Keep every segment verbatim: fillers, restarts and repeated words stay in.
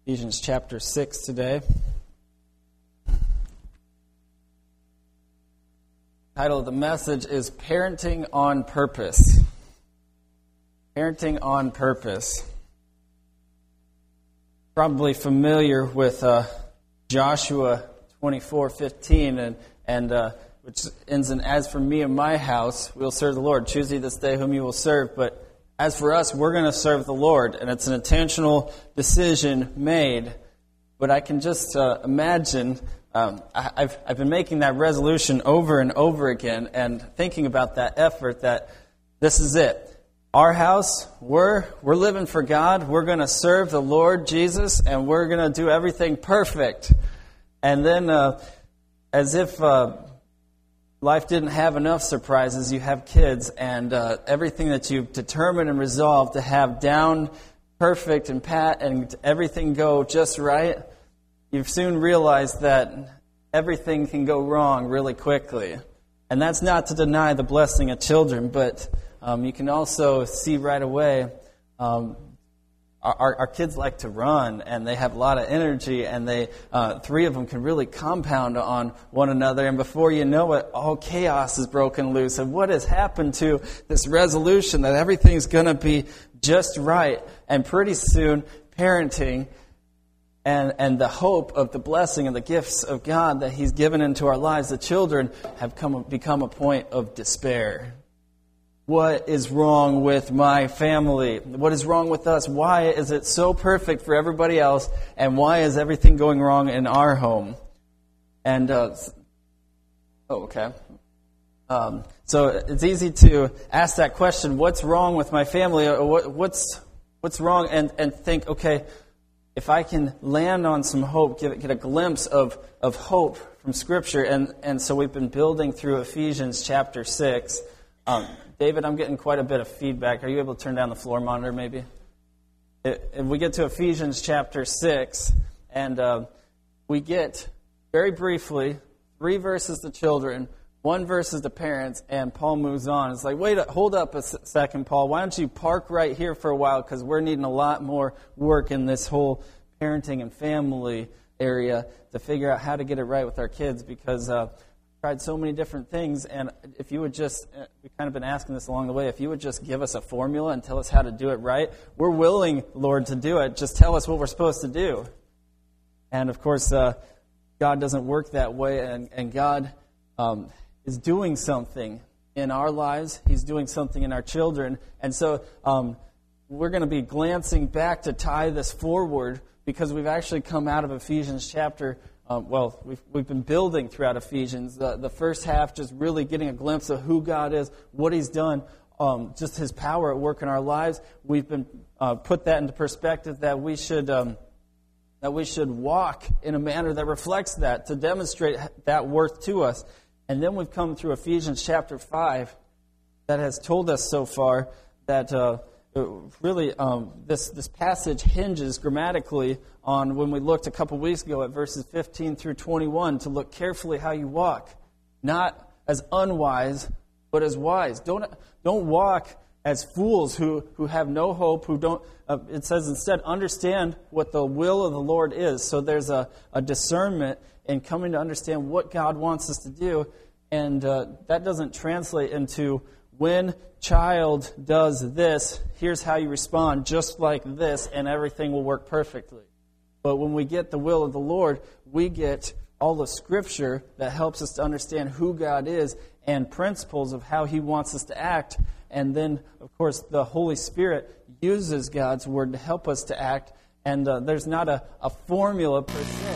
Ephesians chapter six today. The title of the message is Parenting on Purpose. Parenting on Purpose. Probably familiar with uh, Joshua twenty-four fifteen, and, and uh, which ends in, "As for me and my house, we will serve the Lord. Choose ye this day whom you will serve." But as for us, we're going to serve the Lord, and it's an intentional decision made. But I can just uh, imagine, um, I, I've, I've been making that resolution over and over again, and thinking about that effort that this is it. Our house, we're we're living for God. We're going to serve the Lord Jesus, and we're going to do everything perfect. And then, uh, as if uh, life didn't have enough surprises, you have kids, and uh, everything that you've determined and resolved to have down perfect and pat and everything go just right, you've soon realized that everything can go wrong really quickly. And that's not to deny the blessing of children, but um, you can also see right away um, Our, our kids like to run, and they have a lot of energy, and they uh, three of them can really compound on one another, and before you know it, all chaos is broken loose. And what has happened to this resolution that everything's going to be just right? And pretty soon, parenting and, and the hope of the blessing and the gifts of God that He's given into our lives, the children, have come become a point of despair. What is wrong with my family? What is wrong with us? Why is it so perfect for everybody else? And why is everything going wrong in our home? And, uh, oh, okay. Um, so it's easy to ask that question, what's wrong with my family? Or what, what's what's wrong? And, and think, okay, if I can land on some hope, get, get a glimpse of, of hope from Scripture. And, and so we've been building through Ephesians chapter six. Um, David, I'm getting quite a bit of feedback. Are you able to turn down the floor monitor, maybe? If we get to Ephesians chapter six, and uh, we get, very briefly, three verses to children, one verses to parents, and Paul moves on. It's like, wait, hold up a second, Paul. Why don't you park right here for a while, because we're needing a lot more work in this whole parenting and family area to figure out how to get it right with our kids, because Uh, tried so many different things, and if you would just, we've kind of been asking this along the way, if you would just give us a formula and tell us how to do it right, we're willing, Lord, to do it. Just tell us what we're supposed to do. And of course, uh, God doesn't work that way, and, and God um, is doing something in our lives. He's doing something in our children. And so um, we're going to be glancing back to tie this forward, because we've actually come out of Ephesians chapter Um, well, we've, we've been building throughout Ephesians. The, the first half, just really getting a glimpse of who God is, what He's done, um, just His power at work in our lives. We've been uh, put that into perspective that we should um, that we should walk in a manner that reflects that, to demonstrate that worth to us. And then we've come through Ephesians chapter five, that has told us so far that Uh, Really, um, this, this passage hinges grammatically on when we looked a couple weeks ago at verses fifteen through twenty-one, to look carefully how you walk, not as unwise, but as wise. Don't don't walk as fools who, who have no hope, who don't. Uh, it says instead, understand what the will of the Lord is. So there's a, a discernment in coming to understand what God wants us to do, and uh, that doesn't translate into, when child does this, here's how you respond, just like this, and everything will work perfectly. But when we get the will of the Lord, we get all the Scripture that helps us to understand who God is and principles of how He wants us to act. And then, of course, the Holy Spirit uses God's Word to help us to act. And uh, there's not a, a formula per se.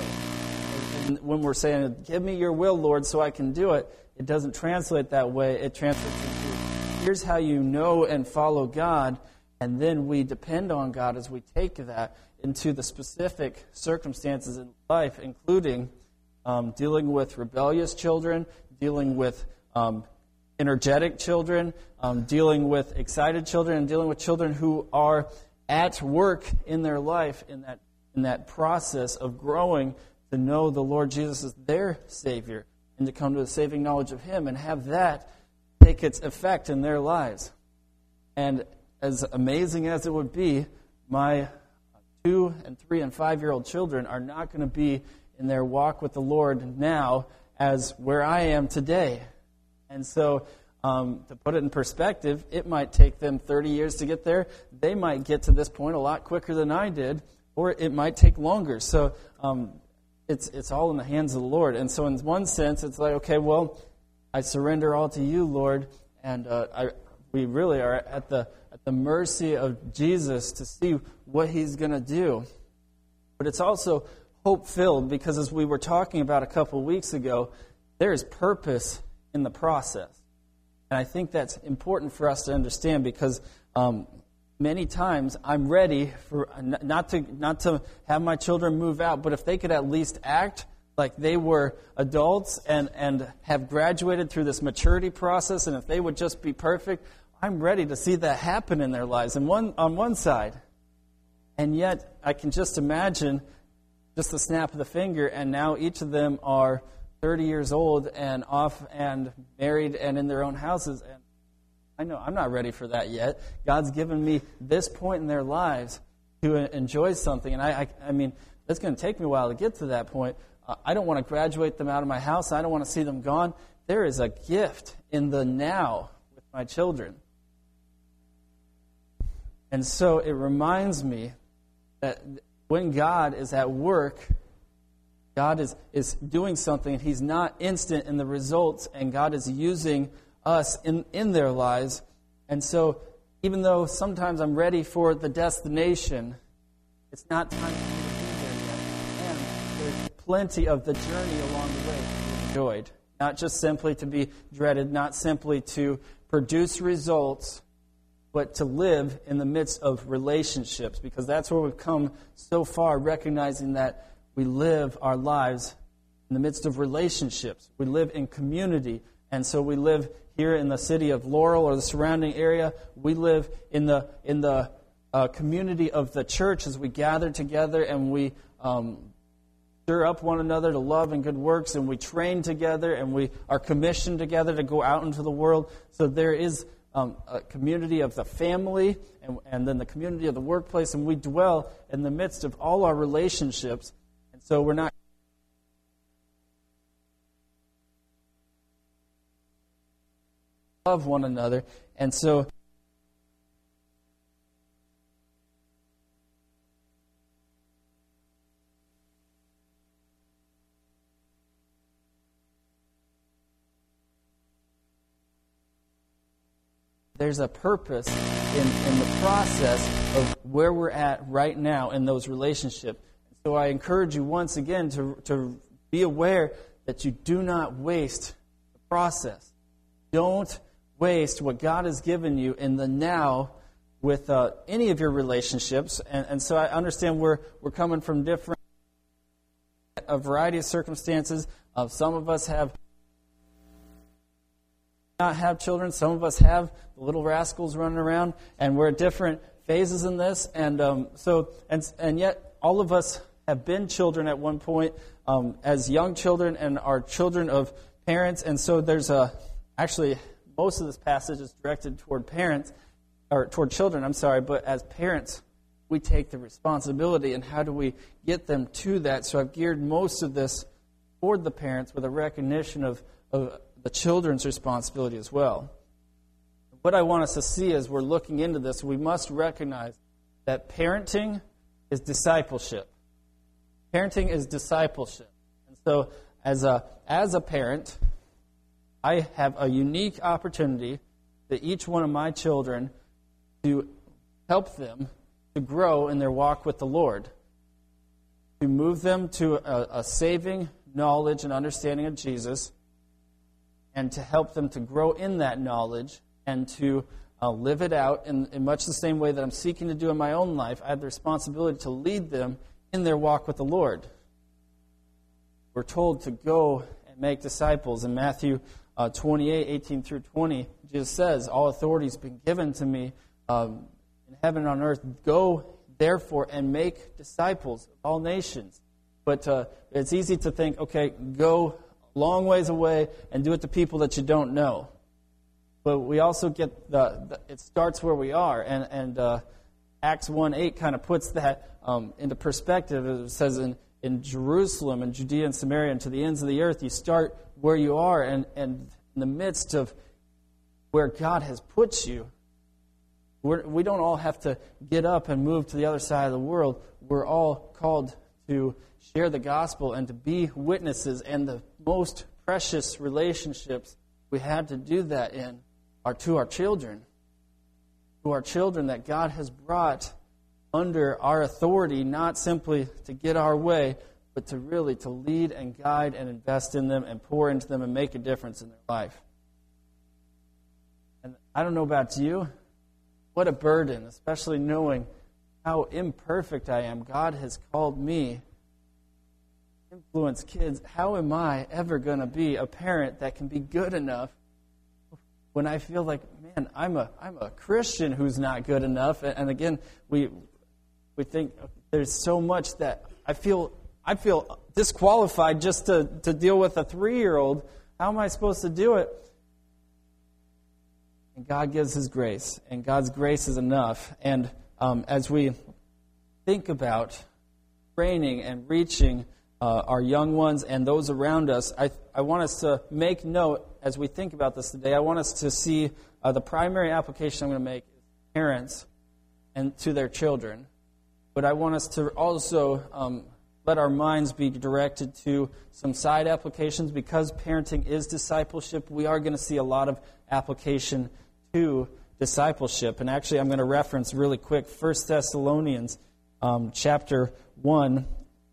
And when we're saying, give me your will, Lord, so I can do it, it doesn't translate that way. It translates into, here's how you know and follow God, and then we depend on God as we take that into the specific circumstances in life, including um, dealing with rebellious children, dealing with um, energetic children, um, dealing with excited children, and dealing with children who are at work in their life in that in that process of growing to know the Lord Jesus as their Savior and to come to a saving knowledge of Him and have that take its effect in their lives. And as amazing as it would be, my two and three and five-year-old children are not going to be in their walk with the Lord now as where I am today. And so, um, to put it in perspective, it might take them thirty years to get there. They might get to this point a lot quicker than I did, or it might take longer. So um, it's it's all in the hands of the Lord. And so in one sense, it's like, okay, well, I surrender all to you, Lord, and uh, I we really are at the at the mercy of Jesus to see what He's going to do. But it's also hope-filled, because as we were talking about a couple weeks ago, there is purpose in the process. And I think that's important for us to understand, because um, many times I'm ready for not to not to have my children move out, but if they could at least act like they were adults and, and have graduated through this maturity process, and if they would just be perfect, I'm ready to see that happen in their lives and one on one side. And yet I can just imagine just the snap of the finger, and now each of them are thirty years old and off and married and in their own houses. And I know I'm not ready for that yet. God's given me this point in their lives to enjoy something. And I, I, I mean, it's going to take me a while to get to that point. Uh, I don't want to graduate them out of my house. I don't want to see them gone. There is a gift in the now with my children. And so it reminds me that when God is at work, God is, is doing something, and He's not instant in the results, and God is using us in, in their lives. And so even though sometimes I'm ready for the destination, it's not time for me to be there yet. And there's plenty of the journey along the way to be enjoyed. Not just simply to be dreaded, not simply to produce results, but to live in the midst of relationships, because that's where we've come so far, recognizing that we live our lives in the midst of relationships. We live in community, and so we live here in the city of Laurel or the surrounding area. We live in the in the uh, community of the church as we gather together and we um, stir up one another to love and good works, and we train together, and we are commissioned together to go out into the world. So there is Um, a community of the family, and, and then the community of the workplace, and we dwell in the midst of all our relationships. And so we're not love one another. And so there's a purpose in, in the process of where we're at right now in those relationships. So I encourage you once again to, to be aware that you do not waste the process. Don't waste what God has given you in the now with uh, any of your relationships. And, and so I understand we're, we're coming from different, a variety of circumstances. Uh, some of us have not have children. Some of us have the little rascals running around, and we're at different phases in this. And um, so, and and yet, all of us have been children at one point um, as young children, and are children of parents. And so, there's a actually most of this passage is directed toward parents or toward children. I'm sorry, but as parents, we take the responsibility, and how do we get them to that? So, I've geared most of this toward the parents with a recognition of of the children's responsibility as well. What I want us to see as we're looking into this, we must recognize that parenting is discipleship. Parenting is discipleship. And so as a as a parent, I have a unique opportunity to each one of my children to help them to grow in their walk with the Lord, to move them to a, a saving knowledge and understanding of Jesus, and to help them to grow in that knowledge and to uh, live it out in, in much the same way that I'm seeking to do in my own life. I have the responsibility to lead them in their walk with the Lord. We're told to go and make disciples. In Matthew uh, twenty-eight, eighteen through twenty, Jesus says, all authority has been given to me um, in heaven and on earth. Go, therefore, and make disciples of all nations. But uh, it's easy to think, okay, go long ways away and do it to people that you don't know. But we also get the, the it starts where we are, and and uh, Acts one eight kind of puts that um, into perspective. It says in, in Jerusalem and Judea and Samaria and to the ends of the earth, you start where you are, and, and in the midst of where God has put you, we're, we don't all have to get up and move to the other side of the world. We're all called to share the gospel and to be witnesses, and the most precious relationships we have to do that in are to our children. To our children that God has brought under our authority, not simply to get our way, but to really to lead and guide and invest in them and pour into them and make a difference in their life. And I don't know about you, what a burden, especially knowing how imperfect I am. God has called me to influence kids. How am I ever going to be a parent that can be good enough when I feel like, man, I'm a I'm a Christian who's not good enough? And again, we we think there's so much that I feel I feel disqualified just to, to deal with a three-year-old. How am I supposed to do it? And God gives His grace, and God's grace is enough. And um, as we think about training and reaching uh, our young ones and those around us, I, I want us to make note as we think about this today. I want us to see uh, the primary application I'm going to make is parents and to their children. But I want us to also um, let our minds be directed to some side applications. Because parenting is discipleship, we are going to see a lot of application to discipleship. And actually, I'm going to reference really quick First Thessalonians um, chapter one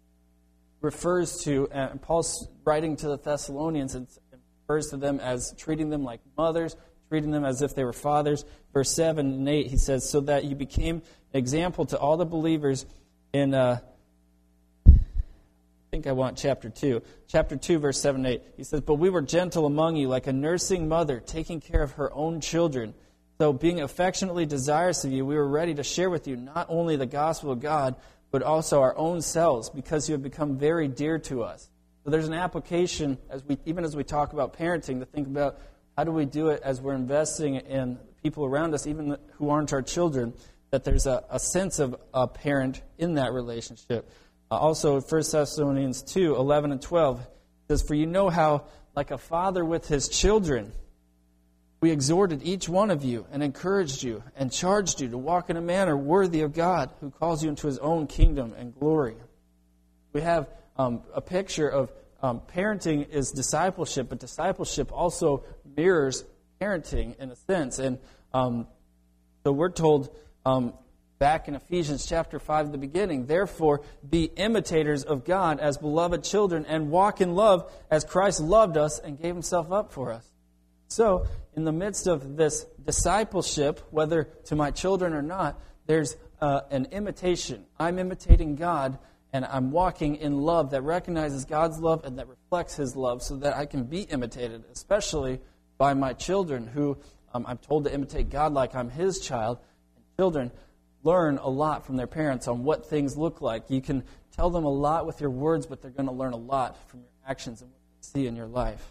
refers to, and Paul's writing to the Thessalonians and refers to them as treating them like mothers, treating them as if they were fathers. Verse seven and eight, he says, so that you became an example to all the believers in, uh, I think I want chapter two. Chapter two, verse seven and eight. He says, but we were gentle among you, like a nursing mother, taking care of her own children. So being affectionately desirous of you, we were ready to share with you not only the gospel of God, but also our own selves, because you have become very dear to us. So there's an application, as we even as we talk about parenting, to think about how do we do it as we're investing in people around us, even who aren't our children, that there's a, a sense of a parent in that relationship. Uh, also, First Thessalonians two, eleven and twelve, it says, for you know how, like a father with his children, we exhorted each one of you and encouraged you and charged you to walk in a manner worthy of God, who calls you into His own kingdom and glory. We have um, a picture of um, parenting is discipleship, but discipleship also mirrors parenting in a sense. And um, so we're told um, back in Ephesians chapter five at the beginning, therefore be imitators of God as beloved children and walk in love as Christ loved us and gave Himself up for us. So, in the midst of this discipleship, whether to my children or not, there's uh, an imitation. I'm imitating God, and I'm walking in love that recognizes God's love and that reflects His love so that I can be imitated, especially by my children, who um, I'm told to imitate God like I'm His child. And children learn a lot from their parents on what things look like. You can tell them a lot with your words, but they're going to learn a lot from your actions and what they see in your life.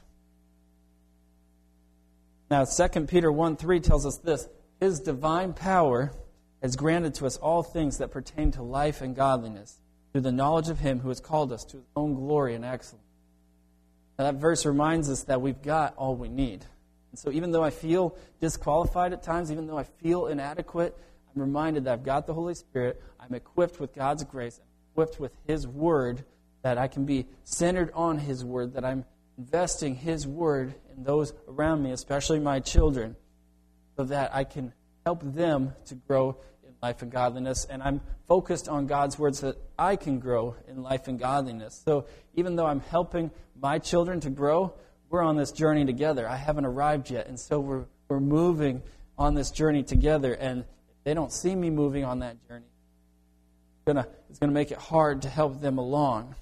Now, Second Peter one three tells us this, His divine power has granted to us all things that pertain to life and godliness through the knowledge of Him who has called us to His own glory and excellence. Now, that verse reminds us that we've got all we need. And so even though I feel disqualified at times, even though I feel inadequate, I'm reminded that I've got the Holy Spirit, I'm equipped with God's grace, I'm equipped with His Word, that I can be centered on His Word, that I'm investing His Word in those around me, especially my children, so that I can help them to grow in life and godliness. And I'm focused on God's Word so that I can grow in life and godliness. So even though I'm helping my children to grow, we're on this journey together. I haven't arrived yet, and so we're we're moving on this journey together. And if they don't see me moving on that journey, it's gonna it's gonna make it hard to help them along.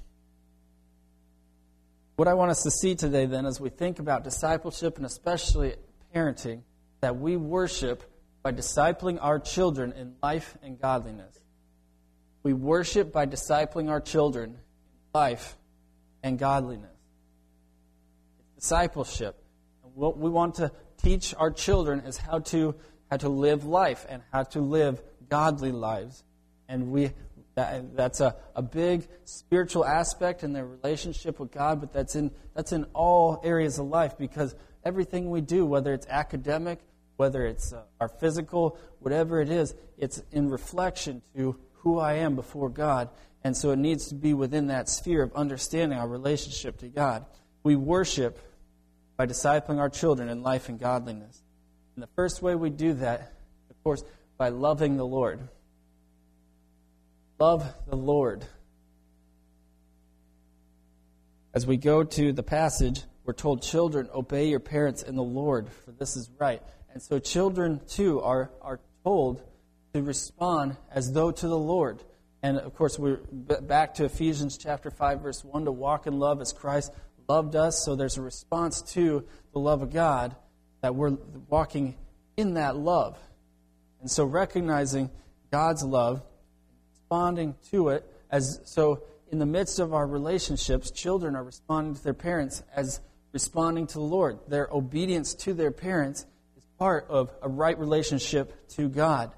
What I want us to see today, then, as we think about discipleship and especially parenting, that we worship by discipling our children in life and godliness. We worship by discipling our children in life and godliness. It's discipleship. And what we want to teach our children is how to how to live life and how to live godly lives. And we that, that's a, a big spiritual aspect in their relationship with God, but that's in that's in all areas of life, because everything we do, whether it's academic, whether it's uh, our physical, whatever it is, it's in reflection to who I am before God. And so it needs to be within that sphere of understanding our relationship to God. We worship by discipling our children in life and godliness. And the first way we do that, of course, by loving the Lord. Love the Lord. As we go to the passage, we're told, children, obey your parents in the Lord, for this is right. And so children, too, are, are told to respond as though to the Lord. And, of course, we're back to Ephesians chapter five, verse one, to walk in love as Christ loved us. So there's a response to the love of God, that we're walking in that love. And so recognizing God's love, responding to it, as so in the midst of our relationships, children are responding to their parents as responding to the Lord. Their obedience to their parents is part of a right relationship to God.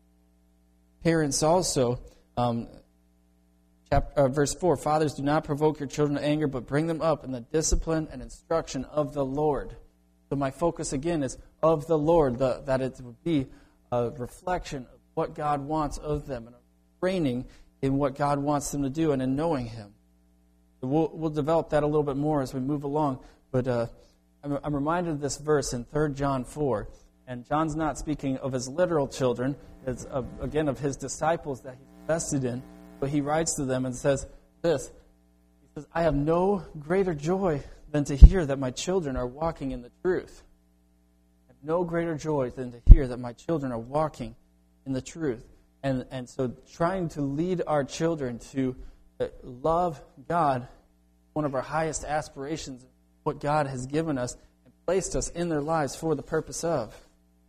Parents also, um, chapter, uh, verse four, fathers, do not provoke your children to anger, but bring them up in the discipline and instruction of the Lord. So my focus again is of the Lord, the, that it would be a reflection of what God wants of them, and a training in what God wants them to do and in knowing Him. We'll, we'll develop that a little bit more as we move along. But uh, I'm, I'm reminded of this verse in Third John four. And John's not speaking of his literal children. It's, uh, again, of his disciples that he's invested in. But he writes to them and says this. He says, I have no greater joy than to hear that my children are walking in the truth. I have no greater joy than to hear that my children are walking in the truth. And, and so trying to lead our children to love God, one of our highest aspirations, what God has given us and placed us in their lives for the purpose of.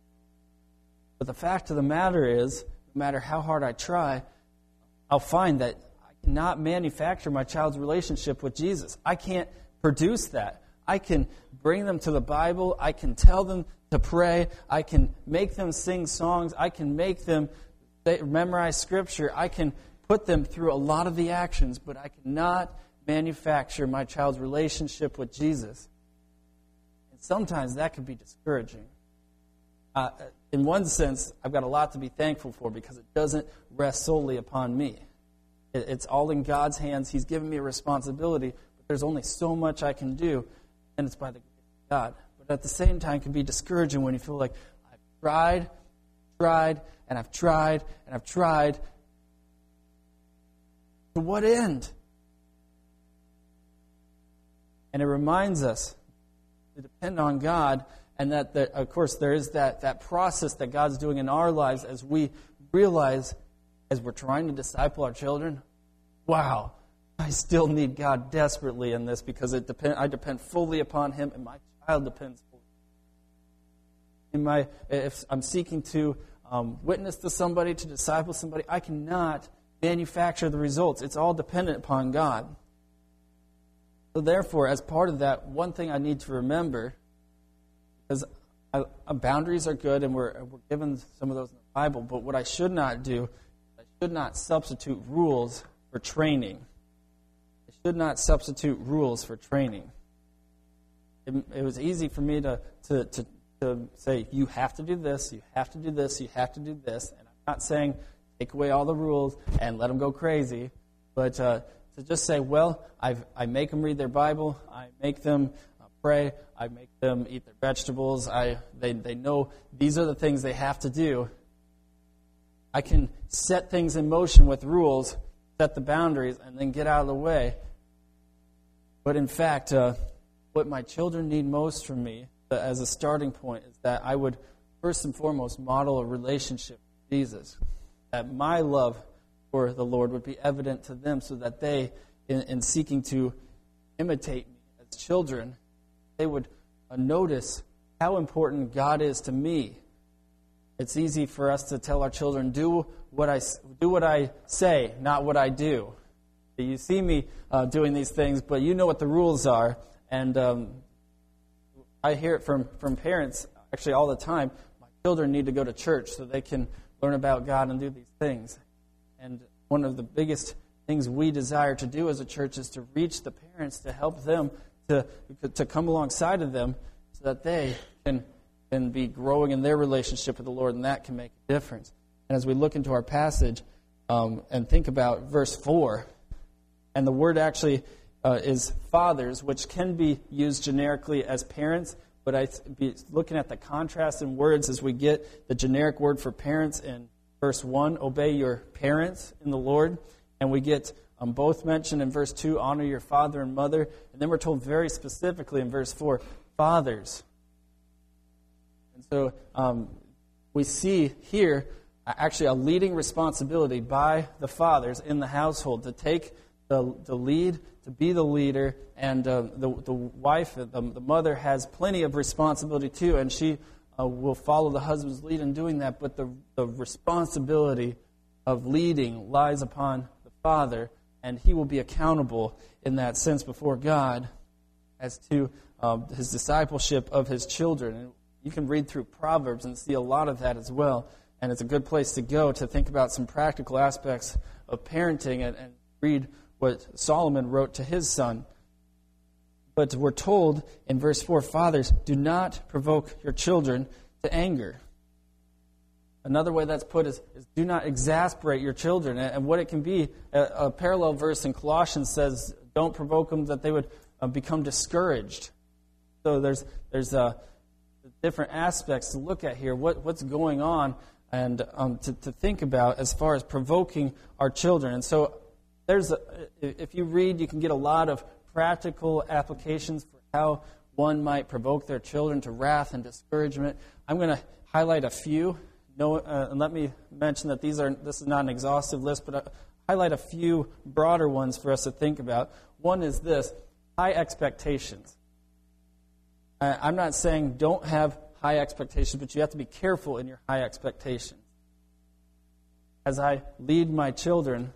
But the fact of the matter is, no matter how hard I try, I'll find that I cannot manufacture my child's relationship with Jesus. I can't produce that. I can bring them to the Bible. I can tell them to pray. I can make them sing songs. I can make them memorize Scripture. I can put them through a lot of the actions, but I cannot manufacture my child's relationship with Jesus. And sometimes that can be discouraging. Uh, in one sense, I've got a lot to be thankful for, because it doesn't rest solely upon me. It, it's all in God's hands. He's given me a responsibility, but there's only so much I can do, and it's by the grace of God. But at the same time, it can be discouraging when you feel like, I've tried, tried, and I've tried, and I've tried. To what end? And it reminds us to depend on God, and that, that of course, there is that, that process that God's doing in our lives as we realize, as we're trying to disciple our children, wow, I still need God desperately in this, because it depend, I depend fully upon Him, and my child depends fully. In my, if I'm seeking to um, witness to somebody, to disciple somebody, I cannot manufacture the results. It's all dependent upon God. So therefore, as part of that, one thing I need to remember, because I, uh, boundaries are good, and we're, we're given some of those in the Bible, but what I should not do, I should not substitute rules for training. I should not substitute rules for training. It, it was easy for me to, to, to, to say, you have to do this, you have to do this, you have to do this, and I'm not saying take away all the rules and let them go crazy, but uh, to just say, well, I've, I make them read their Bible, I make them uh, pray, I make them eat their vegetables, I they, they know these are the things they have to do. I can set things in motion with rules, set the boundaries, and then get out of the way. But in fact, uh, what my children need most from me, uh, as a starting point, is that I would first and foremost model a relationship with Jesus. That my love for the Lord would be evident to them, so that they, in, in seeking to imitate me as children, they would uh, notice how important God is to me. It's easy for us to tell our children, do what I, do what I say, not what I do. You see me uh, doing these things, but you know what the rules are. And um, I hear it from, from parents, actually all the time, my children need to go to church so they can learn about God and do these things. And one of the biggest things we desire to do as a church is to reach the parents, to help them, to to come alongside of them so that they can, can be growing in their relationship with the Lord, and that can make a difference. And as we look into our passage um, and think about verse four, and the word actually uh, is fathers, which can be used generically as parents, but I'd be looking at the contrast in words as we get the generic word for parents in verse one, obey your parents in the Lord. And we get um, both mentioned in verse two, honor your father and mother. And then we're told very specifically in verse four, fathers. And so um, we see here actually a leading responsibility by the fathers in the household to take the, the lead, to be the leader. And uh, the, the wife, the, the mother, has plenty of responsibility too, and she uh, will follow the husband's lead in doing that. But the, the responsibility of leading lies upon the father, and he will be accountable in that sense before God as to um, his discipleship of his children. And you can read through Proverbs and see a lot of that as well. And it's a good place to go to think about some practical aspects of parenting and, and read what Solomon wrote to his son. But we're told in verse four, fathers, do not provoke your children to anger. Another way that's put is, is do not exasperate your children. And what it can be, a, a parallel verse in Colossians says, don't provoke them that they would uh, become discouraged. So there's there's uh, different aspects to look at here. What what's going on and um, to, to think about as far as provoking our children. And so there's a, if you read, you can get a lot of practical applications for how one might provoke their children to wrath and discouragement. I'm going to highlight a few. No, uh, and let me mention that these are this is not an exhaustive list, but I highlight a few broader ones for us to think about. One is this: high expectations. Uh, I'm not saying don't have high expectations, but you have to be careful in your high expectations. As I lead my children,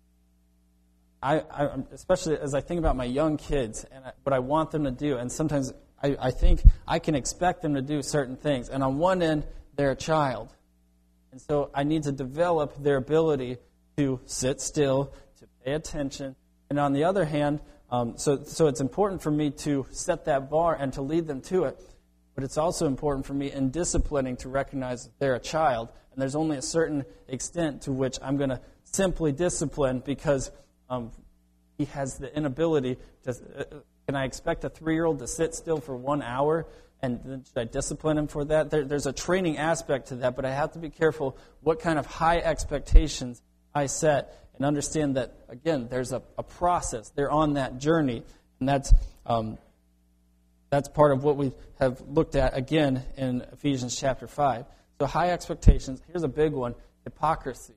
I, I especially as I think about my young kids and I, what I want them to do, and sometimes I, I think I can expect them to do certain things. And on one end, they're a child. And so I need to develop their ability to sit still, to pay attention. And on the other hand, um, so, so it's important for me to set that bar and to lead them to it. But it's also important for me in disciplining to recognize that they're a child. And there's only a certain extent to which I'm going to simply discipline because um, he has the inability to... Uh, can I expect a three-year-old to sit still for one hour? And then should I discipline him for that? There, there's a training aspect to that, but I have to be careful what kind of high expectations I set and understand that, again, there's a, a process. They're on that journey, and that's um, that's part of what we have looked at, again, in Ephesians chapter five. So high expectations. Here's a big one: hypocrisy.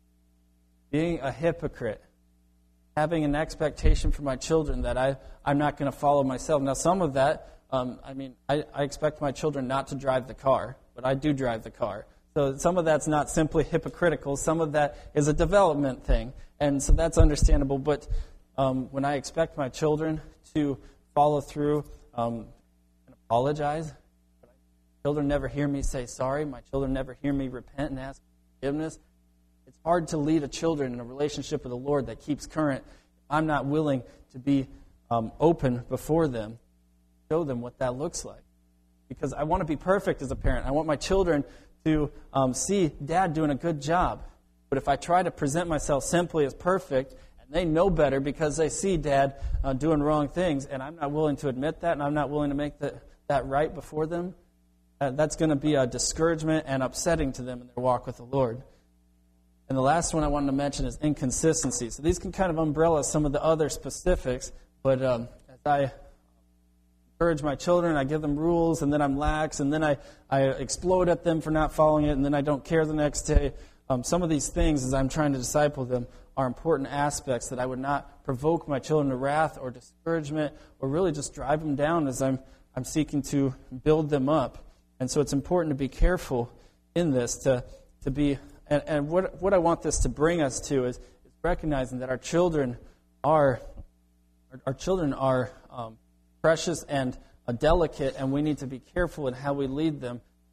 Being a hypocrite. Having an expectation for my children that I, I'm not going to follow myself. Now, some of that... Um, I mean, I, I expect my children not to drive the car, but I do drive the car. So some of that's not simply hypocritical. Some of that is a development thing. And so that's understandable. But um, when I expect my children to follow through um, and apologize, my children never hear me say sorry. My children never hear me repent and ask forgiveness. It's hard to lead a children in a relationship with the Lord that keeps current if I'm not willing to be um, open before them. Show them what that looks like. Because I want to be perfect as a parent. I want my children to um, see Dad doing a good job. But if I try to present myself simply as perfect, and they know better because they see Dad uh, doing wrong things, and I'm not willing to admit that, and I'm not willing to make the, that right before them, uh, that's going to be a discouragement and upsetting to them in their walk with the Lord. And the last one I wanted to mention is inconsistency. So these can kind of umbrella some of the other specifics, but um, as I... encourage my children, I give them rules, and then I'm lax, and then I, I explode at them for not following it, and then I don't care the next day. Um, some of these things, as I'm trying to disciple them, are important aspects that I would not provoke my children to wrath or discouragement, or really just drive them down as I'm I'm seeking to build them up. And so it's important to be careful in this, to to be, and, and what what I want this to bring us to is, is recognizing that our children are our, our children are um, precious and uh, delicate, and we need to be careful in how we lead them to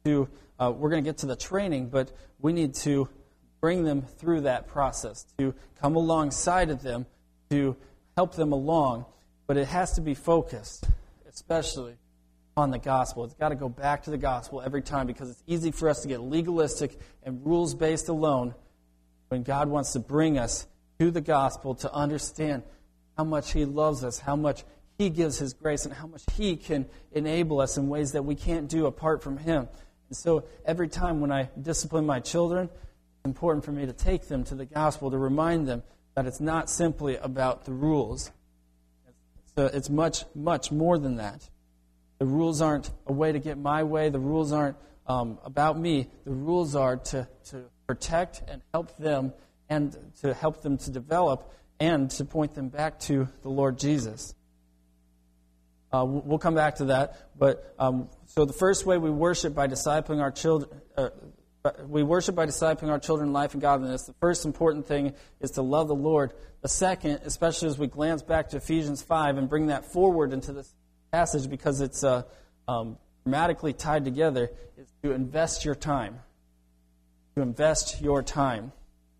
to, uh, we're going to get to the training, but we need to bring them through that process, to come alongside of them, to help them along. But it has to be focused, especially on the gospel. It's got to go back to the gospel every time, because it's easy for us to get legalistic and rules-based alone when God wants to bring us to the gospel to understand how much He loves us, how much He gives His grace, and how much He can enable us in ways that we can't do apart from Him. And so every time when I discipline my children, it's important for me to take them to the gospel, to remind them that it's not simply about the rules. So it's much, much more than that. The rules aren't a way to get my way. The rules aren't um, about me. The rules are to, to protect and help them, and to help them to develop, and to point them back to the Lord Jesus. Uh, we'll come back to that. But um, so the first way we worship by discipling our children, uh, we worship by discipling our children in life and godliness. The first important thing is to love the Lord. The second, especially as we glance back to Ephesians five and bring that forward into this passage, because it's uh, um, grammatically tied together, is to invest your time. To invest your time.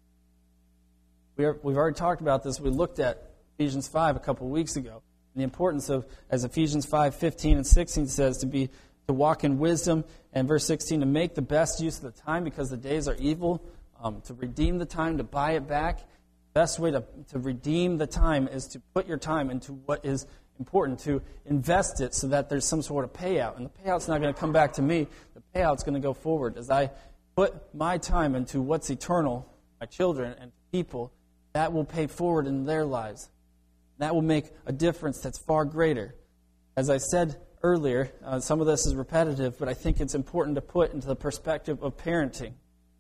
We are, we've already talked about this. We looked at Ephesians five a couple of weeks ago. And the importance of, as Ephesians five fifteen and sixteen says, to be to walk in wisdom, and verse sixteen, to make the best use of the time because the days are evil, um, to redeem the time, to buy it back. The best way to, to redeem the time is to put your time into what is important, to invest it so that there's some sort of payout. And the payout's not going to come back to me. The payout's going to go forward. As I put my time into what's eternal, my children and people, that will pay forward in their lives. That will make a difference that's far greater. As I said earlier, uh, some of this is repetitive, but I think it's important to put into the perspective of parenting.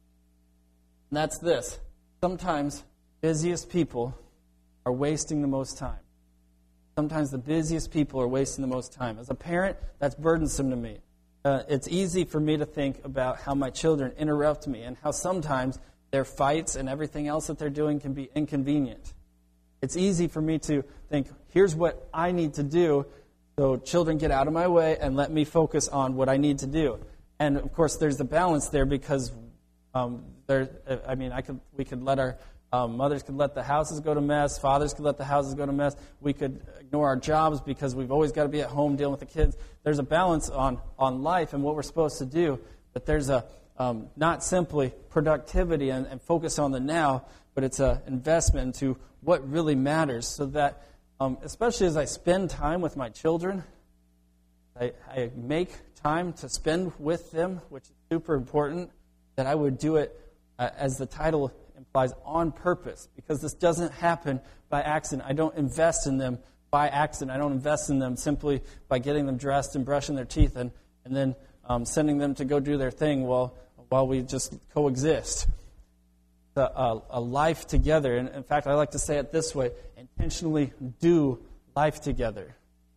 And that's this. Sometimes busiest people are wasting the most time. Sometimes the busiest people are wasting the most time. As a parent, that's burdensome to me. Uh, it's easy for me to think about how my children interrupt me, and how sometimes their fights and everything else that they're doing can be inconvenient. It's easy for me to think, here's what I need to do, so children get out of my way and let me focus on what I need to do. And of course, there's the balance there, because um, there. I mean, I could we could let our um, mothers could let the houses go to mess, fathers could let the houses go to mess. We could ignore our jobs because we've always got to be at home dealing with the kids. There's a balance on on life and what we're supposed to do, but there's a um, not simply productivity and, and focus on the now, but it's an investment into what really matters, so that, um, especially as I spend time with my children, I, I make time to spend with them, which is super important, that I would do it, uh, as the title implies, on purpose, because this doesn't happen by accident. I don't invest in them by accident. I don't invest in them simply by getting them dressed and brushing their teeth and, and then um, sending them to go do their thing while, while we just coexist. A, a, a life together. And in fact, I like to say it this way: intentionally do life together.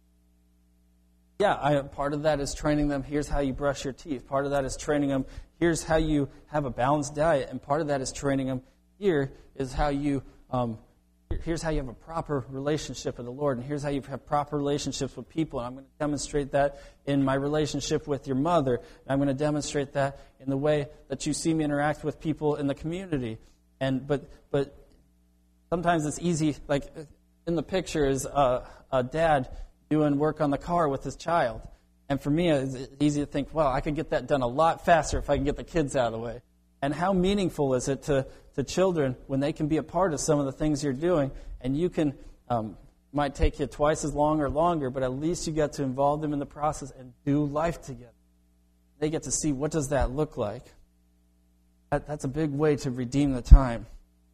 Yeah, I, part of that is training them, here's how you brush your teeth. Part of that is training them, here's how you have a balanced diet. And part of that is training them, here is how you, um, here's how you have a proper relationship with the Lord. And here's how you have proper relationships with people. And I'm going to demonstrate that in my relationship with your mother. And I'm going to demonstrate that in the way that you see me interact with people in the community. And but but sometimes it's easy, like in the picture is a, a dad doing work on the car with his child. And for me, it's easy to think, well, I could get that done a lot faster if I can get the kids out of the way. And how meaningful is it to, to children when they can be a part of some of the things you're doing, and you can, um, might take you twice as long or longer, but at least you get to involve them in the process and do life together. They get to see, what does that look like? That, that's a big way to redeem the time.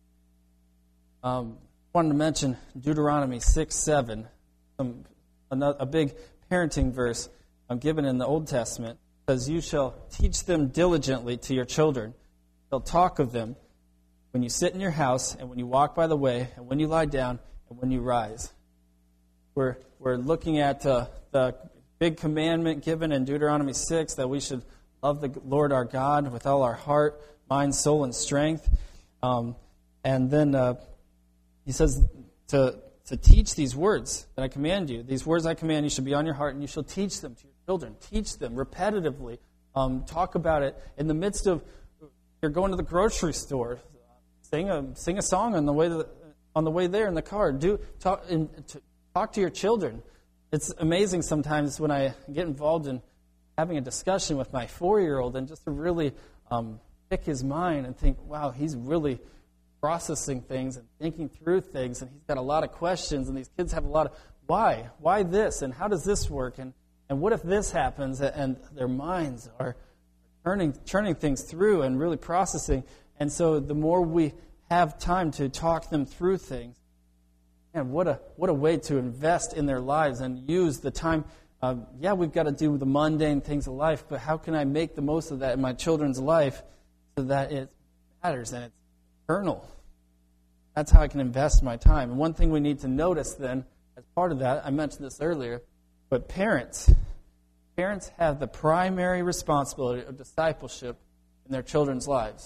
Um, I wanted to mention Deuteronomy six seven, some, a, a big parenting verse um, given in the Old Testament. It says, you shall teach them diligently to your children. They'll talk of them when you sit in your house, and when you walk by the way, and when you lie down, and when you rise. We're, we're looking at uh, the big commandment given in Deuteronomy six, that we should love the Lord our God with all our heart, mind, soul, and strength. Um, and then uh, he says to to teach these words that I command you. These words I command you should be on your heart, and you shall teach them to your children. Teach them repetitively Um, talk about it in the midst of you're going to the grocery store. Sing a sing a song on the way to the, on the way there in the car. Do talk in, to, talk to your children. It's amazing sometimes when I get involved in having a discussion with my four-year-old and just to really um, pick his mind and think, wow, he's really processing things and thinking through things, and he's got a lot of questions, and these kids have a lot of why, why this, and how does this work, and and what if this happens, and their minds are turning turning things through and really processing. And so the more we have time to talk them through things, and what a what a way to invest in their lives and use the time. Uh, yeah, we've got to do the mundane things of life, but how can I make the most of that in my children's life so that it matters and it's eternal? That's how I can invest my time. And one thing we need to notice then, as part of that, I mentioned this earlier, but parents, parents have the primary responsibility of discipleship in their children's lives.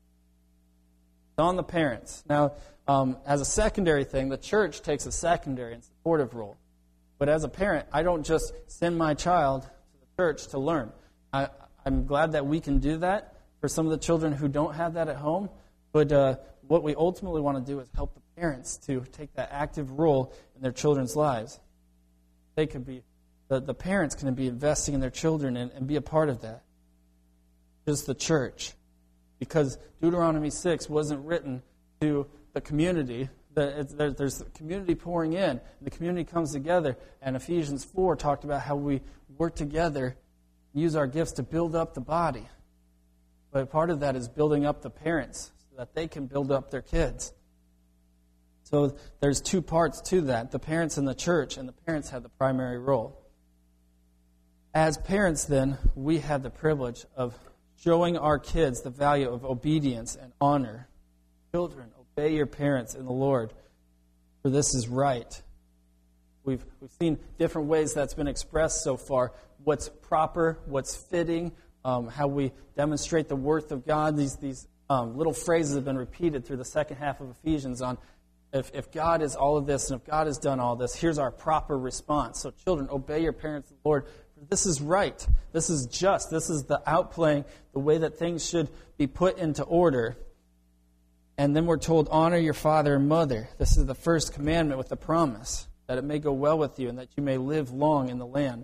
It's on the parents. Now, um, as a secondary thing, the church takes a secondary and supportive role. But as a parent, I don't just send my child to the church to learn. I, I'm glad that we can do that for some of the children who don't have that at home. But uh, what we ultimately want to do is help the parents to take that active role in their children's lives. They could be, the, the parents can be investing in their children and, and be a part of that. Just the church. Because Deuteronomy six wasn't written to the community. There's a community pouring in, and the community comes together. And Ephesians four talked about how we work together, use our gifts to build up the body. But part of that is building up the parents so that they can build up their kids. So there's two parts to that, the parents and the church, and the parents have the primary role. As parents, then, we have the privilege of showing our kids the value of obedience and honor. Children, obey your parents in the Lord, for this is right. We've we've seen different ways that's been expressed so far. What's proper, what's fitting, um, how we demonstrate the worth of God. These these um, little phrases have been repeated through the second half of Ephesians on if, if God is all of this and if God has done all this, here's our proper response. So children, obey your parents in the Lord, for this is right. This is just. This is the outplaying, the way that things should be put into order. And then we're told, honor your father and mother. This is the first commandment with the promise that it may go well with you and that you may live long in the land.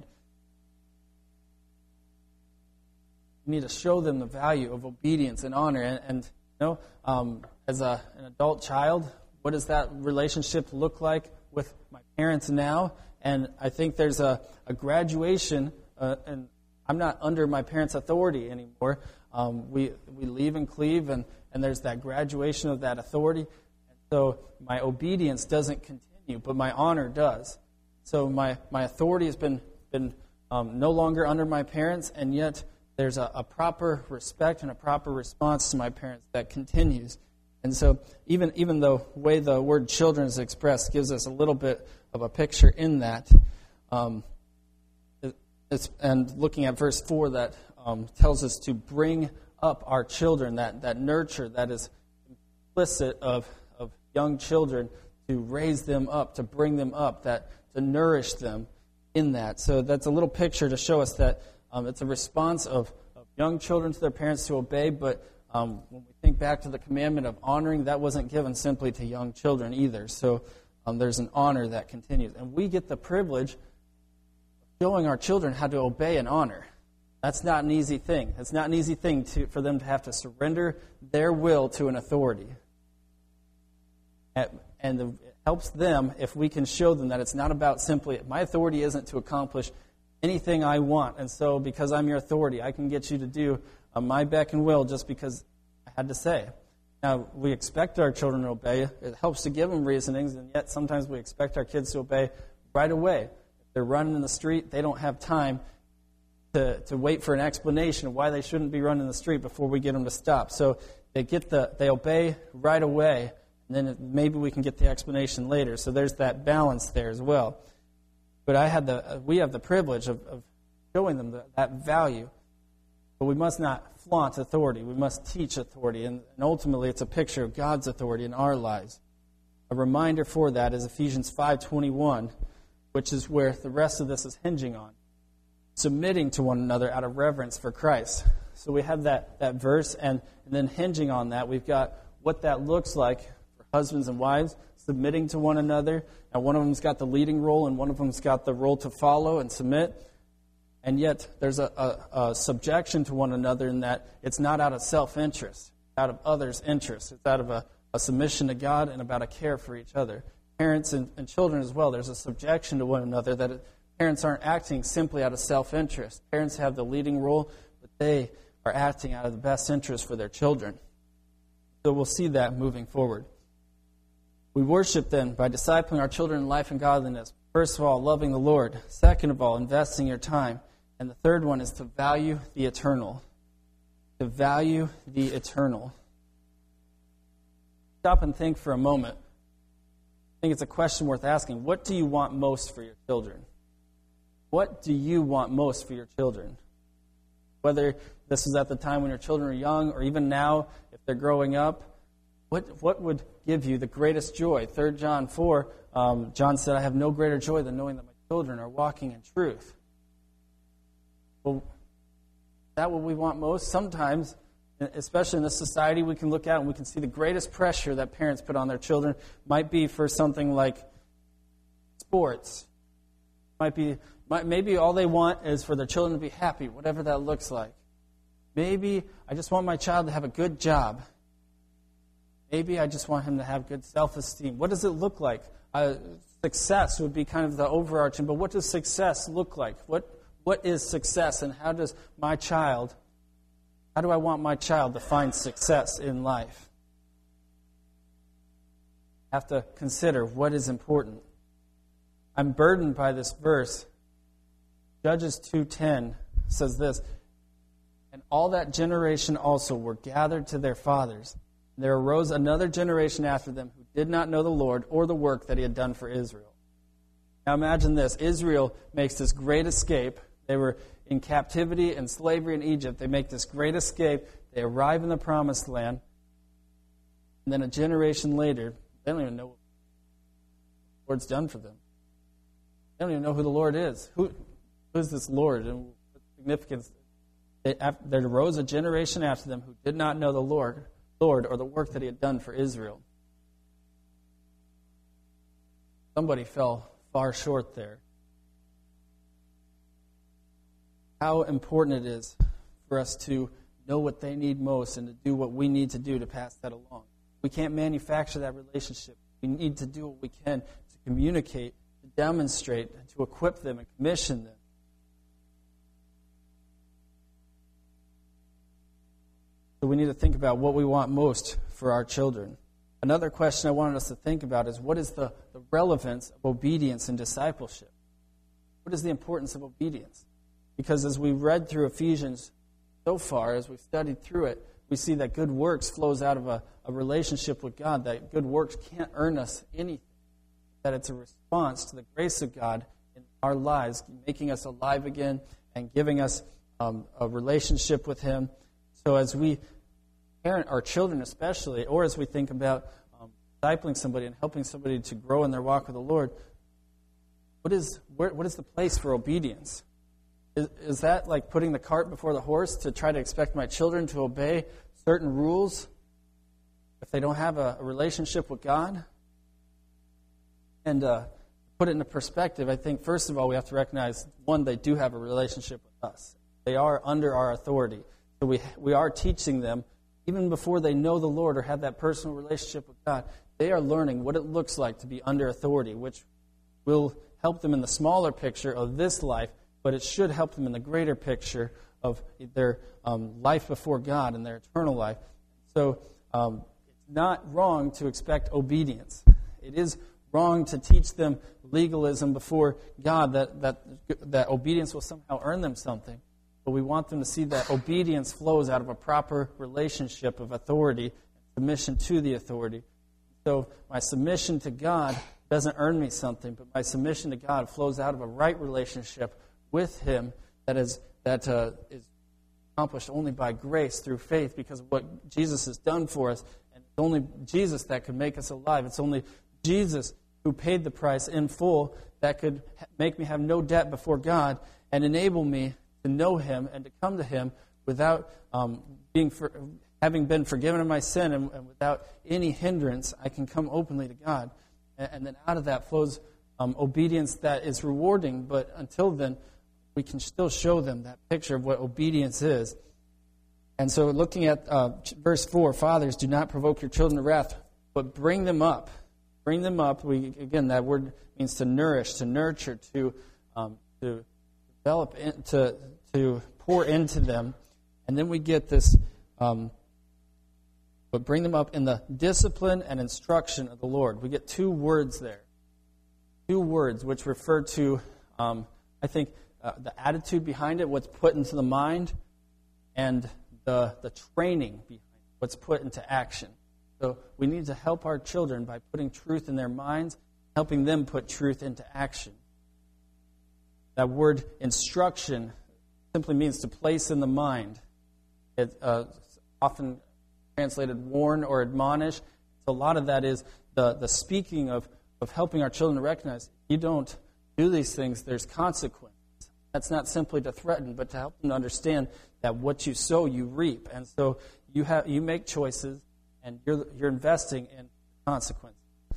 You need to show them the value of obedience and honor. And, and you know, um, as a, an adult child, what does that relationship look like with my parents now? And I think there's a, a graduation, uh, and I'm not under my parents' authority anymore. Um, we we leave and cleave, and, and there's that graduation of that authority. And so my obedience doesn't continue, but my honor does. So my, my authority has been, been um, no longer under my parents, and yet there's a, a proper respect and a proper response to my parents that continues. And so even even the way the word children is expressed gives us a little bit of a picture in that. Um, it's, and looking at verse four, that um, tells us to bring up our children, that, that nurture that is implicit of, of young children, to raise them up, to bring them up, that to nourish them in that. So that's a little picture to show us that um, it's a response of, of young children to their parents to obey, but um, when we think back to the commandment of honoring, that wasn't given simply to young children either. So um, there's an honor that continues. And we get the privilege of showing our children how to obey and honor. That's not an easy thing. It's not an easy thing to, for them to have to surrender their will to an authority. And, and the, it helps them if we can show them that it's not about simply, my authority isn't to accomplish anything I want. And so because I'm your authority, I can get you to do uh, my beck and will just because I had to say. Now, we expect our children to obey. It helps to give them reasonings, and yet sometimes we expect our kids to obey right away. If they're running in the street, they don't have time to, to wait for an explanation of why they shouldn't be running the street before we get them to stop. So they get the they obey right away, and then it, maybe we can get the explanation later. So there's that balance there as well. But I had the we have the privilege of, of showing them the, that value. But we must not flaunt authority. We must teach authority. And, and ultimately, it's a picture of God's authority in our lives. A reminder for that is Ephesians five twenty-one, which is where the rest of this is hinging on. submitting to one another out of reverence for Christ. So we have that, that verse, and, and then hinging on that, we've got what that looks like for husbands and wives, submitting to one another. Now, one of them's got the leading role, and one of them's got the role to follow and submit. And yet, there's a, a, a subjection to one another in that it's not out of self-interest, out of others' interest. It's out of a, a submission to God and about a care for each other. Parents and, and children as well, there's a subjection to one another that it, parents aren't acting simply out of self-interest. Parents have the leading role, but they are acting out of the best interest for their children. So we'll see that moving forward. We worship then by discipling our children in life and godliness. First of all, loving the Lord. Second of all, investing your time. And the third one is to value the eternal. To value the eternal. Stop and think for a moment. I think it's a question worth asking. What do you want most for your children? What do you want most for your children? Whether this is at the time when your children are young or even now if they're growing up, what what would give you the greatest joy? Third John four, um, John said, I have no greater joy than knowing that my children are walking in truth. Well, is that what we want most? Sometimes, especially in this society, we can look out and we can see the greatest pressure that parents put on their children might be for something like sports. Might be might, maybe all they want is for their children to be happy, whatever that looks like. Maybe I just want my child to have a good job. Maybe I just want him to have good self-esteem. What does it look like? Uh, success would be kind of the overarching, but what does success look like? What What is success, and how does my child, how do I want my child to find success in life? I have to consider what is important. I'm burdened by this verse. Judges two ten says this, and all that generation also were gathered to their fathers. There arose another generation after them who did not know the Lord or the work that he had done for Israel. Now imagine this. Israel makes this great escape. They were in captivity and slavery in Egypt. They make this great escape. They arrive in the promised land. And then a generation later, they don't even know what the Lord's done for them. They don't even know who the Lord is. Who, who is this Lord and what significance? They, there arose a generation after them who did not know the Lord, Lord or the work that he had done for Israel. Somebody fell far short there. How important it is for us to know what they need most and to do what we need to do to pass that along. We can't manufacture that relationship. We need to do what we can to communicate, to demonstrate, to equip them and commission them. So we need to think about what we want most for our children. Another question I wanted us to think about is what is the, the relevance of obedience in discipleship? What is the importance of obedience? Because as we read through Ephesians so far, as we've studied through it, we see that good works flows out of a, a relationship with God, that good works can't earn us anything, that it's a response to the grace of God in our lives, making us alive again and giving us um, a relationship with Him. So as we parent our children especially, or as we think about um, discipling somebody and helping somebody to grow in their walk with the Lord, what is where, what is the place for obedience? Is, is that like putting the cart before the horse to try to expect my children to obey certain rules if they don't have a, a relationship with God? And uh, put it into perspective, I think first of all we have to recognize, one, they do have a relationship with us. They are under our authority. So we we are teaching them, even before they know the Lord or have that personal relationship with God, they are learning what it looks like to be under authority, which will help them in the smaller picture of this life, but it should help them in the greater picture of their um, life before God and their eternal life. So um, it's not wrong to expect obedience. It is wrong to teach them legalism before God, that, that, that obedience will somehow earn them something. But we want them to see that obedience flows out of a proper relationship of authority, submission to the authority. So my submission to God doesn't earn me something, but my submission to God flows out of a right relationship with Him that is that uh, is accomplished only by grace through faith because of what Jesus has done for us. And it's only Jesus that can make us alive. It's only Jesus who paid the price in full that could make me have no debt before God and enable me to know Him and to come to Him without um, being for, having been forgiven of my sin and, and without any hindrance. I can come openly to God. And, and then out of that flows um, obedience that is rewarding, but until then, we can still show them that picture of what obedience is. And so looking at uh, verse four, fathers, do not provoke your children to wrath, but bring them up. Bring them up. We again, that word means to nourish, to nurture, to um, to develop, in, to to pour into them. And then we get this, um, but bring them up in the discipline and instruction of the Lord. We get two words there. Two words which refer to, um, I think, uh, the attitude behind it, what's put into the mind, and the the training behind it, what's put into action. So we need to help our children by putting truth in their minds, helping them put truth into action. That word instruction simply means to place in the mind. It's uh, often translated warn or admonish. So a lot of that is the, the speaking of, of helping our children to recognize you don't do these things, there's consequences. That's not simply to threaten, but to help them to understand that what you sow, you reap. And so you have you make choices, and you're you're investing in consequences.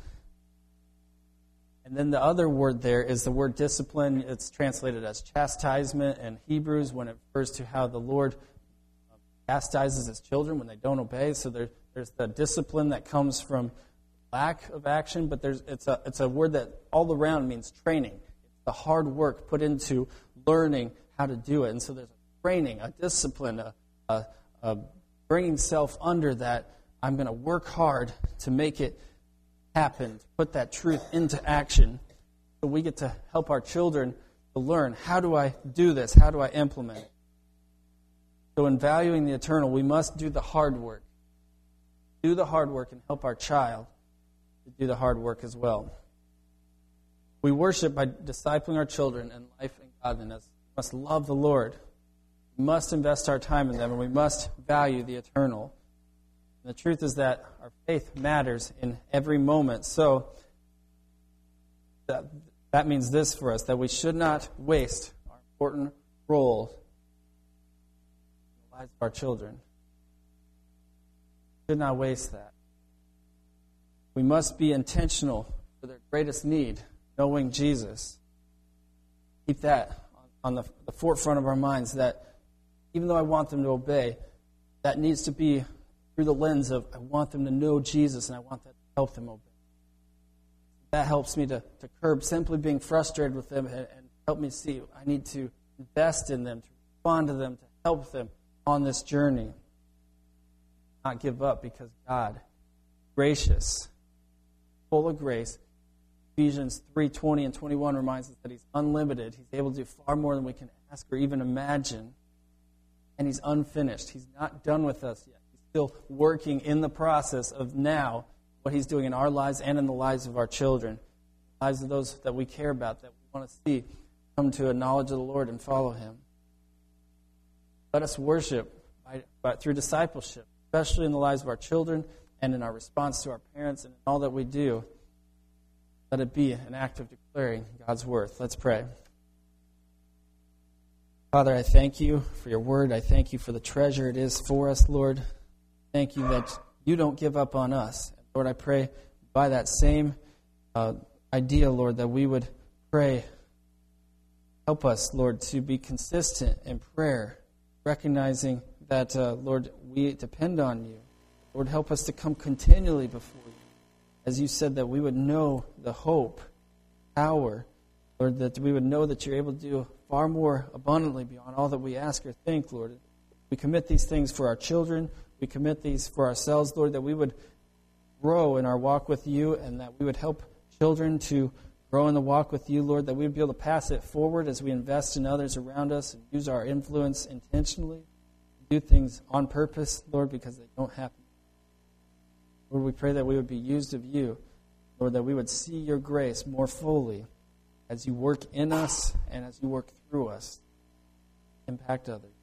And then the other word there is the word discipline. It's translated as chastisement in Hebrews when it refers to how the Lord chastises His children when they don't obey. So there, there's the discipline that comes from lack of action, but there's it's a it's a word that all around means training. It's the hard work put into learning how to do it. And so there's a training, a discipline, a, a, a bringing self under that. I'm going to work hard to make it happen, to put that truth into action. So we get to help our children to learn, how do I do this? How do I implement it? So in valuing the eternal, we must do the hard work. Do the hard work and help our child to do the hard work as well. We worship by discipling our children in life and godliness. We must love the Lord. We must invest our time in them, and we must value the eternal. And the truth is that our faith matters in every moment. So that, that means this for us, that we should not waste our important role in the lives of our children. We should not waste that. We must be intentional for their greatest need, knowing Jesus. Keep that on the, the forefront of our minds, that even though I want them to obey, that needs to be through the lens of I want them to know Jesus and I want that to help them obey. That helps me to, to curb simply being frustrated with them and, and help me see I need to invest in them, to respond to them, to help them on this journey. Not give up, because God, gracious, full of grace. Ephesians three twenty and twenty-one reminds us that He's unlimited. He's able to do far more than we can ask or even imagine. And He's unfinished. He's not done with us yet. He's still working in the process of now what He's doing in our lives and in the lives of our children, the lives of those that we care about, that we want to see come to a knowledge of the Lord and follow Him. Let us worship by, by, through discipleship, especially in the lives of our children and in our response to our parents and in all that we do. Let it be an act of declaring God's worth. Let's pray. Father, I thank You for Your word. I thank You for the treasure it is for us, Lord. Thank You that You don't give up on us. And Lord, I pray by that same uh, idea, Lord, that we would pray. Help us, Lord, to be consistent in prayer, recognizing that, uh, Lord, we depend on You. Lord, help us to come continually before You. As You said, that we would know the hope, power, Lord, that we would know that You're able to do far more abundantly beyond all that we ask or think, Lord. We commit these things for our children. We commit these for ourselves, Lord, that we would grow in our walk with You and that we would help children to grow in the walk with You, Lord, that we would be able to pass it forward as we invest in others around us and use our influence intentionally, do things on purpose, Lord, because they don't happen. Lord, we pray that we would be used of You, Lord, that we would see Your grace more fully as You work in us and as You work through us, impact others.